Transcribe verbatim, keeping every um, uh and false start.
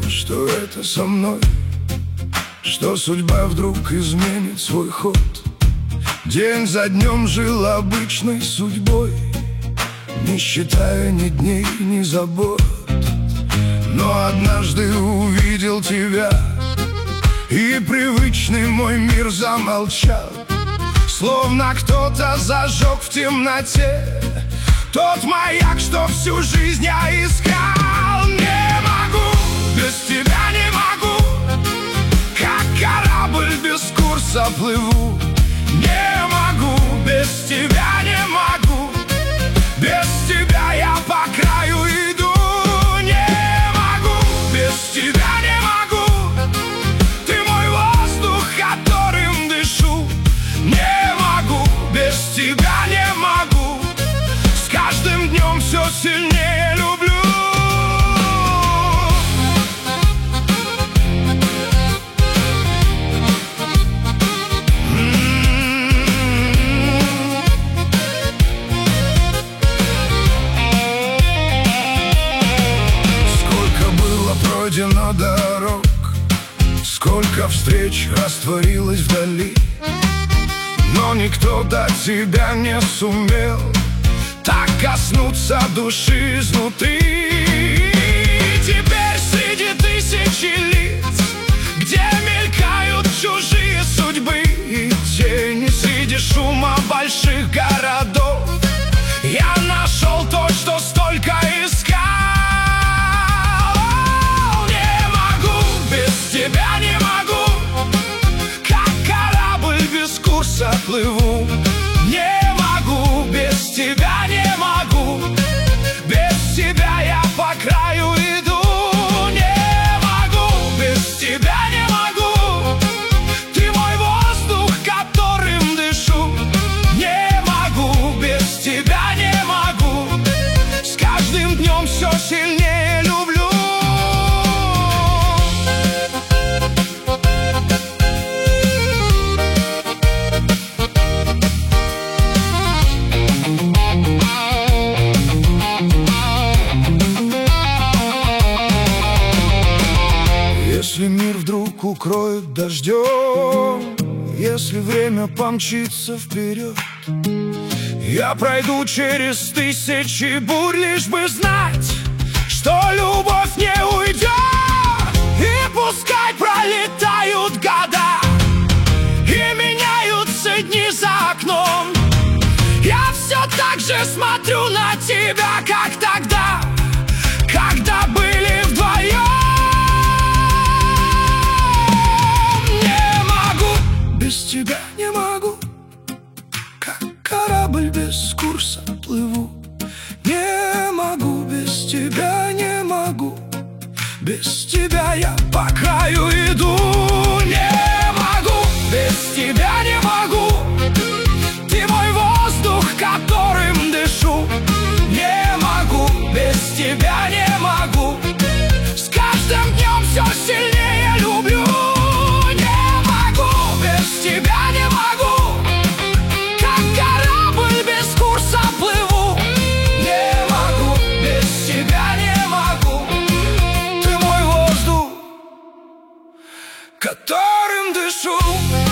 что это со мной, что судьба вдруг изменит свой ход. День за днем жил обычной судьбой, не считая ни дней, ни забот. Но однажды увидел тебя, и привычный мой мир замолчал, словно кто-то зажег в темноте тот маяк, что всю жизнь я искал. Не могу, без тебя не могу, как корабль без курса плыву. Не могу, без тебя не могу, без тебя я по краю иду. Не могу, без тебя не могу, ты мой воздух, которым дышу. Не могу, без тебя не могу, с каждым днем все сильнее люблю. Пройдено дорог, сколько встреч растворилось вдали, но никто до тебя не сумел так коснуться души изнутри. Теперь среди тысячи лиц, где мелькают чужие судьбы и тени, среди шума больших городов, я нашел то, что столько искал. Тебя не могу, как корабль без курса плыву. Не могу, без тебя не могу, без тебя я по краю иду. Не могу, без тебя не могу, ты мой воздух, которым дышу. Не могу, без тебя не могу, с каждым днем все сильнее люблю. Если мир вдруг укроет дождем, если время помчится вперед, я пройду через тысячи бурь, лишь бы знать, что любовь не уйдет. И пускай пролетают года и меняются дни за окном, я все так же смотрю на тебя, как тогда, когда были вдвоем. Без тебя не могу, как корабль без курса плыву. Не могу, без тебя не могу, без тебя я по краю иду. Не могу, без тебя не могу, ты мой воздух, которым дышу. Не могу, без тебя не могу, с каждым днем все сильнее люблю. Тебя не могу, как корабль без курса плыву. Не могу, без тебя не могу, ты мой воздух, которым дышу.